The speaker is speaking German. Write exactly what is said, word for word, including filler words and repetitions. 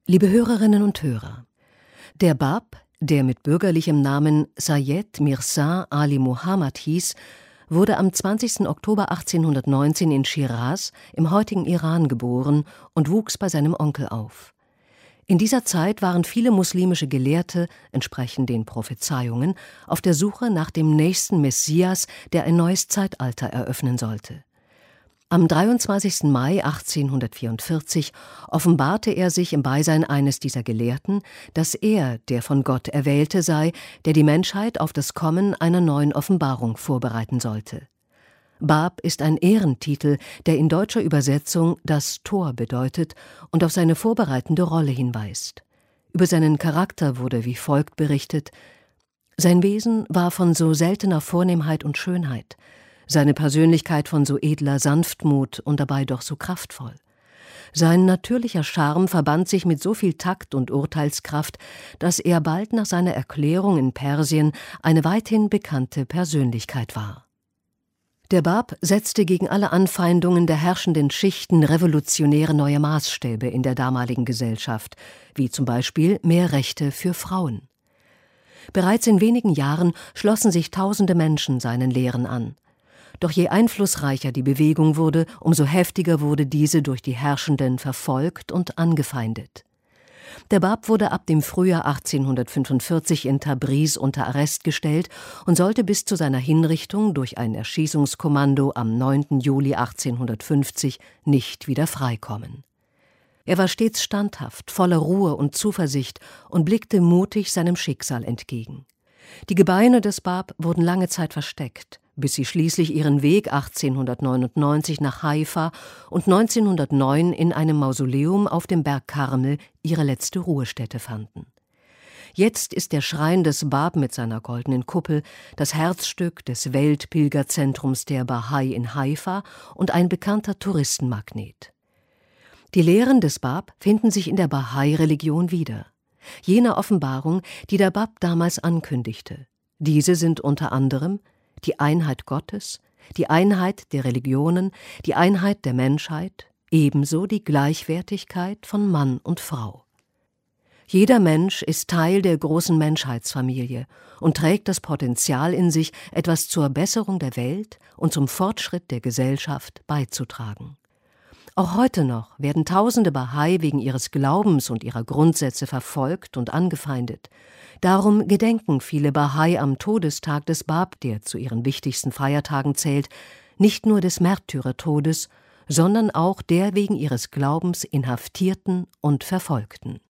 Liebe Hörerinnen und Hörer, der Bab, der mit bürgerlichem Namen Sayed Mirza Ali Muhammad hieß, wurde am zwanzigsten Oktober achtzehnhundertneunzehn in Schiraz im heutigen Iran geboren und wuchs bei seinem Onkel auf. In dieser Zeit waren viele muslimische Gelehrte, entsprechend den Prophezeiungen, auf der Suche nach dem nächsten Messias, der ein neues Zeitalter eröffnen sollte. Am dreiundzwanzigsten Mai achtzehnhundertvierundvierzig offenbarte er sich im Beisein eines dieser Gelehrten, dass er der von Gott Erwählte sei, der die Menschheit auf das Kommen einer neuen Offenbarung vorbereiten sollte. Bab ist ein Ehrentitel, der in deutscher Übersetzung das Tor bedeutet und auf seine vorbereitende Rolle hinweist. Über seinen Charakter wurde wie folgt berichtet: Sein Wesen war von so seltener Vornehmheit und Schönheit, seine Persönlichkeit von so edler Sanftmut und dabei doch so kraftvoll. Sein natürlicher Charme verband sich mit so viel Takt und Urteilskraft, dass er bald nach seiner Erklärung in Persien eine weithin bekannte Persönlichkeit war. Der Bab setzte gegen alle Anfeindungen der herrschenden Schichten revolutionäre neue Maßstäbe in der damaligen Gesellschaft, wie zum Beispiel mehr Rechte für Frauen. Bereits in wenigen Jahren schlossen sich tausende Menschen seinen Lehren an. Doch je einflussreicher die Bewegung wurde, umso heftiger wurde diese durch die Herrschenden verfolgt und angefeindet. Der Bab wurde ab dem Frühjahr achtzehnhundertfünfundvierzig in Tabriz unter Arrest gestellt und sollte bis zu seiner Hinrichtung durch ein Erschießungskommando am neunten Juli achtzehnhundertfünfzig nicht wieder freikommen. Er war stets standhaft, voller Ruhe und Zuversicht und blickte mutig seinem Schicksal entgegen. Die Gebeine des Bab wurden lange Zeit versteckt, bis sie schließlich ihren Weg achtzehnhundertneunundneunzig nach Haifa und neunzehnhundertneun in einem Mausoleum auf dem Berg Karmel ihre letzte Ruhestätte fanden. Jetzt ist der Schrein des Bab mit seiner goldenen Kuppel das Herzstück des Weltpilgerzentrums der Bahai in Haifa und ein bekannter Touristenmagnet. Die Lehren des Bab finden sich in der Bahai-Religion wieder, jener Offenbarung, die der Bab damals ankündigte. Diese sind unter anderem die Einheit Gottes, die Einheit der Religionen, die Einheit der Menschheit, ebenso die Gleichwertigkeit von Mann und Frau. Jeder Mensch ist Teil der großen Menschheitsfamilie und trägt das Potenzial in sich, etwas zur Besserung der Welt und zum Fortschritt der Gesellschaft beizutragen. Auch heute noch werden tausende Bahai wegen ihres Glaubens und ihrer Grundsätze verfolgt und angefeindet. Darum gedenken viele Bahai am Todestag des Bab, der zu ihren wichtigsten Feiertagen zählt, nicht nur des Märtyrertodes, sondern auch der wegen ihres Glaubens Inhaftierten und Verfolgten.